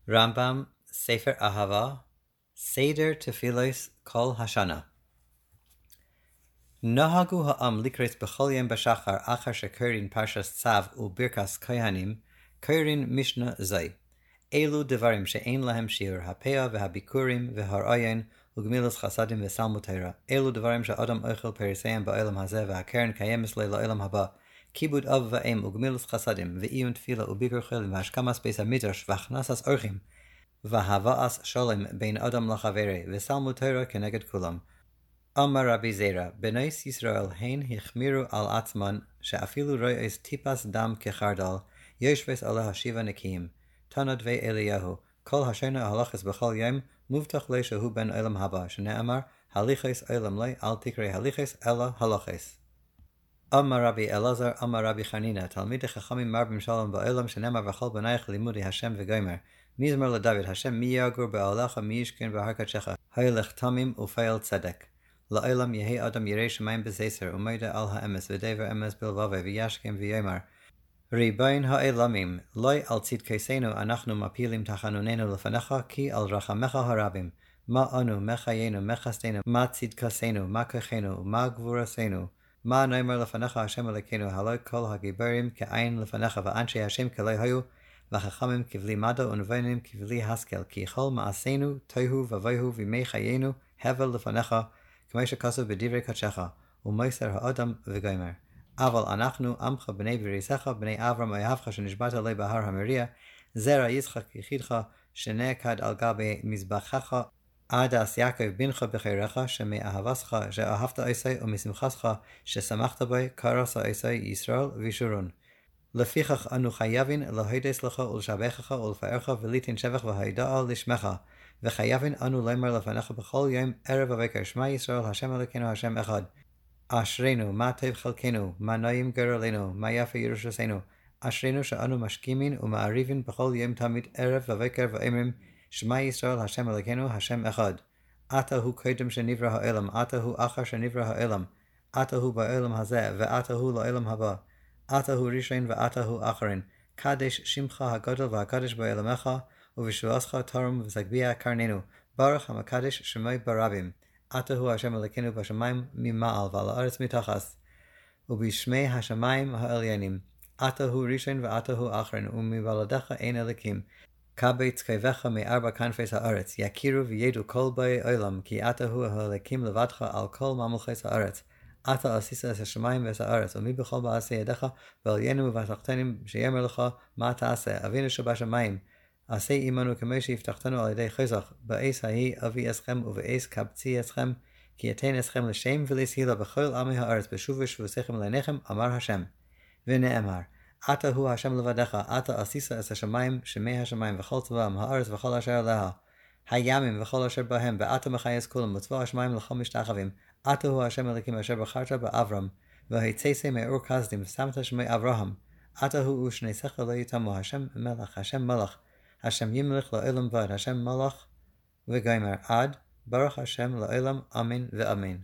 Rambam, Sefer Ahava, Seder Tefilos Kol Hashana. Nahagu ha'am likres b'chol yom b'shachar achar shekorin parshas Tzav u'birkas kohanim, korin Mishnah zay. Elu devarim she'ein lahem shiur, ha'peah v'habikurim v'har'ayin u'gemilas chasadim v'salmut Torah. Elu devarim she'adam ochel perisayim ba'olam hazeh v'hakeren kayemis le la'olam haba. Kibud av va'em u'gemilas chasadim v'iyun tefila u'bikur chelim v'hashkamas beis hamidrash v'achnasas orchim v'hava'as sholem bein adam lachavere v'salmut Torah keneged kulam. Amar Rabbi Zera, B'nais Yisrael hein hichmiru al atzman, she'afilu ro'es tipas dam kechardal, yoshves ala hashiva nekiim. Tanad ve Eliyahu, kol hashena halachas b'chol yom, muvtach le shehu ben olam haba, shene'amar, haliches olam le, al tikre haliches ela halaches. Amar Rabbi Elazar, Amar Rabbi Chanina, Talmidei Chachamim marbim shalom ba'olam, shene'amar v'chol b'nayich limudi Hashem v'gomer. Mizmar LeDavid, Hashem mi yagur ba'alacha mi yishkin b'harkachecha, hayelech tamim u'feil tzedek. La'olam yehi adam yirei shemayim b'zeser u'moida al ha'emes v'dever emes bilvave v'yashkem v'yomar Ribayin ha'elamim loy al tzidkesenu anachnu mapilim tachanunenu lefanecha ki al rachamecha harabim ma anu mechayenu mechastenu ma tzidkasenu ma kochenu ma gvurasenu ma noimer lefanecha Hashem Elokeinu haloi kol hagibarim ke'ayin lefanecha v'anshe Hashem kelei hayu v'chachamim kivli mada unvonim kivli haskel ki chol ma'asenu tohu v'vohu v'mei chayenu hevel lefanecha K'moshe kasav b'divrei kadshecha, u'moiser ha'adam v'gomer. Aval anachnu amcha b'nei v'risecha b'nei Avram oyahavcha shenishbata lei b'har ha'moriah, zera Yitzchak yichidcha shene'ekad al gabe mizbachecha adas Yaakov bincha b'cheirecha sheme'ahavascha she'ahavta osai u'misimchascha shesamachta boi karasa osai Yisrael v'shurun. Lefichach anu chayavin lahodes lecha ul'shabechecha ul'fa'ercha v'litin shevach v'haida'a lishmecha. V'chayavin anu leimer lefanecha b'chol yom erev avekar Shema Yisrael Hashem Elokeinu Hashem Echad. Ashrenu ma tov chalkenu ma noyim gerolenu ma yafa Yerushasenu. Ashrenu she'anu mashkimin u'ma'arivin b'chol yom tamid erev avekar v'emrim Shema Yisrael Hashem Elokeinu Hashem Echad. Ata hu kodim shenivra ha'olam, ata hu achar shenivra ha'olam, ata hu ba'olam hazeh ve'ata hu la'olam haba, ata hu rishon ve'ata hu acharin. Kadesh shimcha hagadol v'hakadesh ba'olamecha Uvishuascha tarum v'zagbia karnenu, Baruch HaMakadesh Shemoi Barabim, Atahu Hashem Elokeinu b'shamayim mima'al v'ala'aretz mitachas, Ubishmei Hashamayim ha'elyonim, Atahu Rishon v'Atahu Achron, Umivaladecha ein Elokim, Kabei tzkeivecha me'arba kanfes ha'aretz, Yakiru v'yedu kol b'ei olam, Ki Atahu ha'elekim levadcha al kol mamulches ha'aretz, Ata asisa es hashamayim v'es ha'aretz, Umi b'chol ba'asei yedecha, v'elyenu v'atachtenim sheyemer lecha ma ta'aseh, Avinu shebashamayim, Asei imanu k'moshe yiftachtanu al yedei chozach ba'es ha'i avi eschem uve'es kabtzi eschem ki yatein eschem l'shem v'l'shila b'chol amei ha'aretz b'shuvish v'sechem l'nechem amar Hashem v'ne'emar Ata hu Hashem levadecha Ata asisa es hashamayim shemei hashamayim v'chol tzavam ha'aretz v'chol asher leha hayamim v'chol asher bahem v'ata mechayes kulam v'tzva hashamayim l'chol mishtachavim Ata hu Hashem Elokim asher b'charta ba'avram v'haitzese me'ur kazdim v'samta shemei Avraham Ata hu u'shnei secha lo yitamu Hashem melech Hashem melech Hashem Yimlich la'olam vad, Hashem Malach v'gaimer ad, Baruch Hashem la'olam, Amen v'Amen.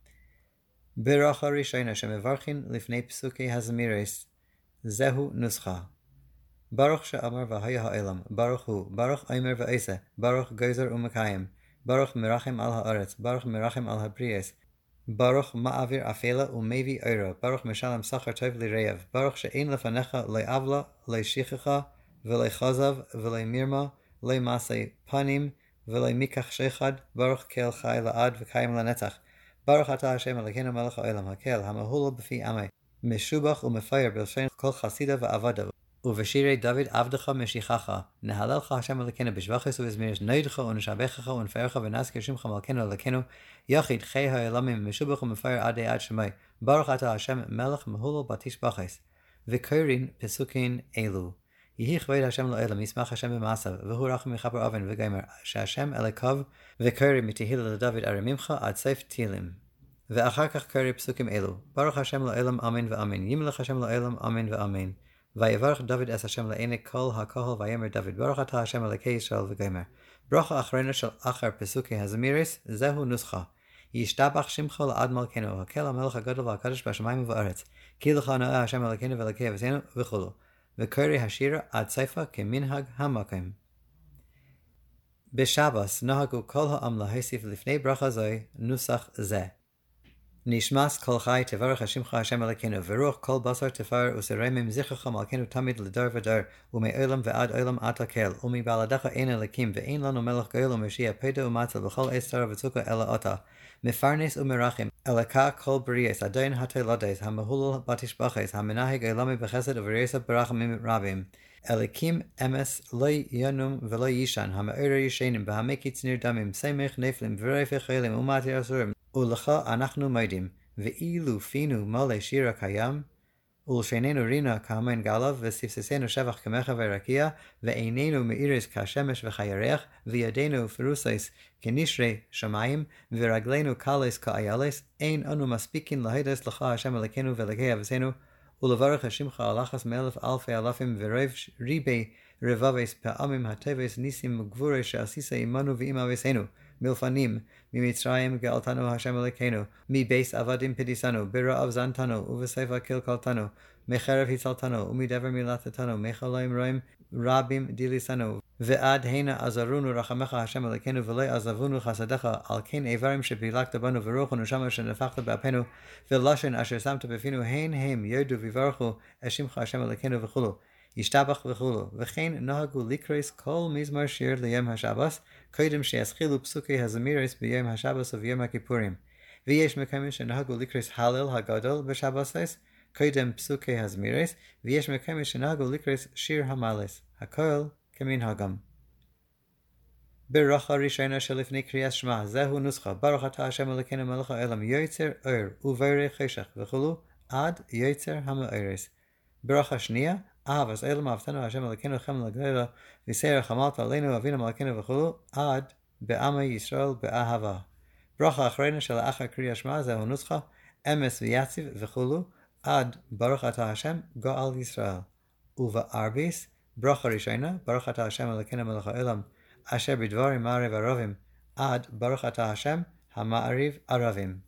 Beracha Rishona shemevarchin lifnei psukei hazamiris, Zehu nuscha. Baruch she'amar v'haya ha'olam, Baruch hu, Baruch Omer v'Eise, Baruch Gozer u'Mekayim, Baruch Merachem al ha'aretz, Baruch Merachem al ha'briyes, Baruch ma'avir afela u'mevi oira, Baruch meshalem sachar tov li'reyev, Baruch she'ein lefanecha le'avla le'shichecha, V'lei chazav, v'lei mirma, lei masei panim, v'lei mikach shechad, Baruch kel chai la'ad v'kayim la'netach. Baruch ata Hashem Elokeinu melech ha'olam hakel, ha'mahulu b'fi amei, meshubach u'mefayir b'lshen kol chasida v'avada, u'v'shirei David avdecha meshichacha, nehalelcha Hashem Elokeinu b'shvachis u'v'zmiris noidcha u'neshabechacha u'nfercha v'nazkir shimcha malkeinu Elokeinu, yachid chei ha'olamim meshubach u'mefayir adei ad shemai, Baruch ata Hashem melech mahulu batish bachis, v'korin pesukin elu. Yehi chved Hashem la'olam, yismach Hashem b'maasav, v'hu rachum mechaper oven v'gaimer, she'Hashem elekav v'kori mitehila leDavid aramimcha ad seif tilim. V'achar kach kori psukim elu, Baruch Hashem la'olam, Amen v'Amen, Yimlech Hashem la'olam, Amen v'Amen. Vayevarach David es Hashem la'enek kol ha'kohol vayemer David, Baruch ata Hashem elokei Yisrael v'gaimer. Bracha achrona shel achar pesukei hazamiris, zehu nuscha. Yishtabach shimcha la'ad malkeinu, hakel ha'melech ha'gadol v'ha'kadosh b'shamayim v'aretz, ki lecha na'eh Hashem elokeinu v'elokei avosenu v'chulu. V'kori hashira ad seifa keminhag hamakim. בשבס נהגו כל העם להוסיף לפני ברכה זו נוסח זה. נשמס כל חי תברך השמך השם אלוקינו, ורוח כל בשר תפאר וסרמם זכרך מלכנו תמיד לדור ודור, ומעולם ועד עולם אתה כל, ומבלעדיך אין אלוקים, ואין לנו מלך גואל ומשיח, פדה ומצל בכל עת צרה וצוקה אלא אתה. מפרנס ומרחם, אלוקה כל בריאס, אדון התולדות, המהולל בתשבחס, המנהג עולמי בחסד וברייסה ברחמים רבים. אלוקים אמס לא ינום ולא יישן, המאור ישנים, והמקיץ נרדמים, סמך נפלים ורפך חיילים ומטר אסורים, ולך אנחנו מודים, ואילו פינו מלא שיר הקיים, ולשוננו רינה כהמן גלב, וספססנו שבח כמך ורקיע, ועינינו מאירס כשמש וכירח, וידינו פרוסס כנשרי שמיים, ורגלינו קלס כאיילס, אין אנו מספיקין להידס לך השם אלוקינו ואלוקי אבותינו, ולברך השמך הלחס מאלף אלפי אלפים ורב ריבי רבבס פעמים הטבס ניסים וגבורי שעשיסה עמנו ועם אבותינו, מלפנים, ממצרים גאלתנו השם אלוקינו, מבייס עבדים פדיסנו, ברעב זנתנו, ובשפע קלקלתנו, מחרב הצלתנו, ומדבר מילתתנו, מחליים רועים רבים דיליסנו, ועד הנה עזרונו רחמך השם אלוקינו, ולא עזבונו חסדך, על כן איברים שפילגת בנו, ורוח ונשמה שנפחת באפינו, ולשון אשר שמת בפינו, הן הם ירדו ויברכו את שמך השם אלוקינו וכולו. ישתבח וכולו, וכן נהגו לקרוס כל מזמור שיר ליום השבס, קודם שיתחילו פסוקי הזמירס ביום השבס וביום הכיפורים. ויש מקומות שנהגו לקרוס הלל הגדול בשבסס, קודם פסוקי הזמירס, ויש מקומות שנהגו לקרוס שיר המלס, הכל כמנהגם. ברכה ראשונה שלפני קריאת שמע, זהו נוסחה, ברוך אתה השם אלוקינו מלך העולם, יוצר אור ובורא חשך וכולו, עד יוצר המאורס. ברכה שנייה, אז אלם אהבתנו השם אלוקינו חמל לגדולה, ויסר חמלת עלינו אבינו מלכנו וכולו, עד בעמי ישראל באהבה. ברכה אחרונה שלאחר קריאת שמע, זהו נוסחה, אמס ויציב וכולו, עד ברוך אתה השם גואל ישראל. ובארביס, ברכה ראשונה, ברוך אתה השם אלוקינו מלך העולם, אשר בדברים מערב ערבים, עד ברוך אתה השם המעריב ערבים.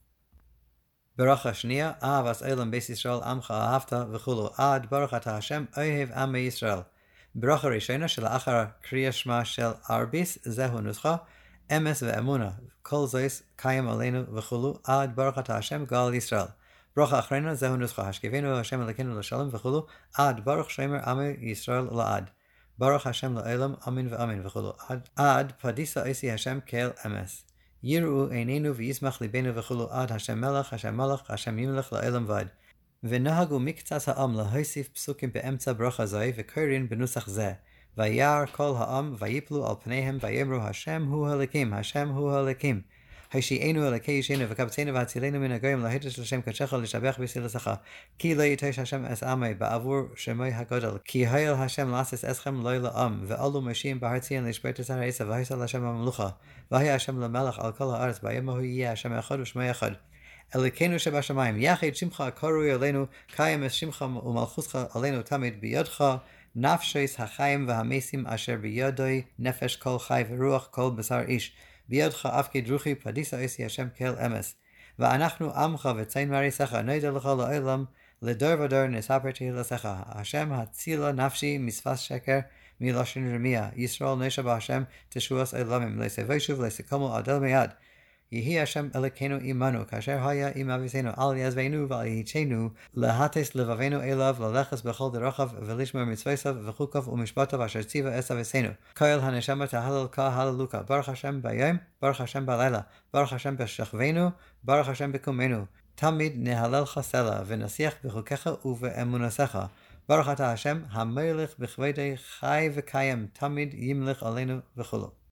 ברכה שנייה, אהבת אלם בית ישראל עמך אהבת וכולו, עד ברוך אתה השם אוהב עמי ישראל. ברכה ראשונה שלאחר קריאת שמע של ארביס, זהו נוסחה, אמס ואמונה, כל זויס קיים עלינו וכולו, עד ברוך אתה השם גואל ישראל. ברכה אחרונה, זהו נוסחה, השכיבנו השם אלוקינו לשלום וכולו, עד ברוך שמר עמי ישראל לעד. ברוך השם לעולם, אמן ואמן וכולו, עד פדיסה עשי השם כאל אמס. יראו עינינו וישמח ליבנו וכולו, עד השם מלך, השם מלך, השם ימלך לעולם ועד. ונהגו מקצת העם להוסיף פסוקים באמצע ברכה זו, וקוראים בנוסח זה. וירא כל העם ויפלו על פניהם ויאמרו, השם הוא אלוקים, השם הוא אלוקים. הושיענו אלוקי ישענו וקבצנו והצילנו מן הגויים, להיטש לשם קדשך לשבח בסילסך. כי לא יטש השם את עמי בעבור שמוי הגדול, כי הויל השם לעשות אתכם לא לעם, ועלו משיעים בהר ציון לשפוט את העשב, והייסה להשם המלוכה, והיה השם למלך על כל הארץ, ביום ההוא יהיה השם אחד ושמו אחד. אלוקינו שבשמיים, יחד שמך הקרוי עלינו, קיים את שמך ומלכותך עלינו תמיד בידך, נפשוס החיים והמסים אשר בידוי, נפש כל חי ורוח כל בשר איש. בידך אפקד רוחי פדיסה עשי השם כאל אמס. ואנחנו עמך וצאן מריסך, נודע לך לעולם, לדור ודור נספר תהילתך. השם הצילה נפשי משפת שקר, מלשון רמיה. ישראל נשע בהשם תשועס עולמים, לסבשוב לסקומו עדל מיד. יהי השם אלוקינו עמנו, כאשר היה עם אבותינו, אל יעזבנו ואל יטשנו, להטס לבבינו אליו, ללכת בכל דרכיו ולשמור מצוותיו וחוקיו ומשפטיו אשר ציווה את אבותינו. כל הנשמה תהלל כהללוכה, ברוך השם ביום, ברוך השם בלילה, ברוך השם בשכבנו, ברוך השם בקומנו. תמיד נהללך סלע, ונשיח בחוקיך ובאמונתך. ברוך אתה השם, המלך בכבודי חי וקיים, תמיד ימלך עלינו וכולו.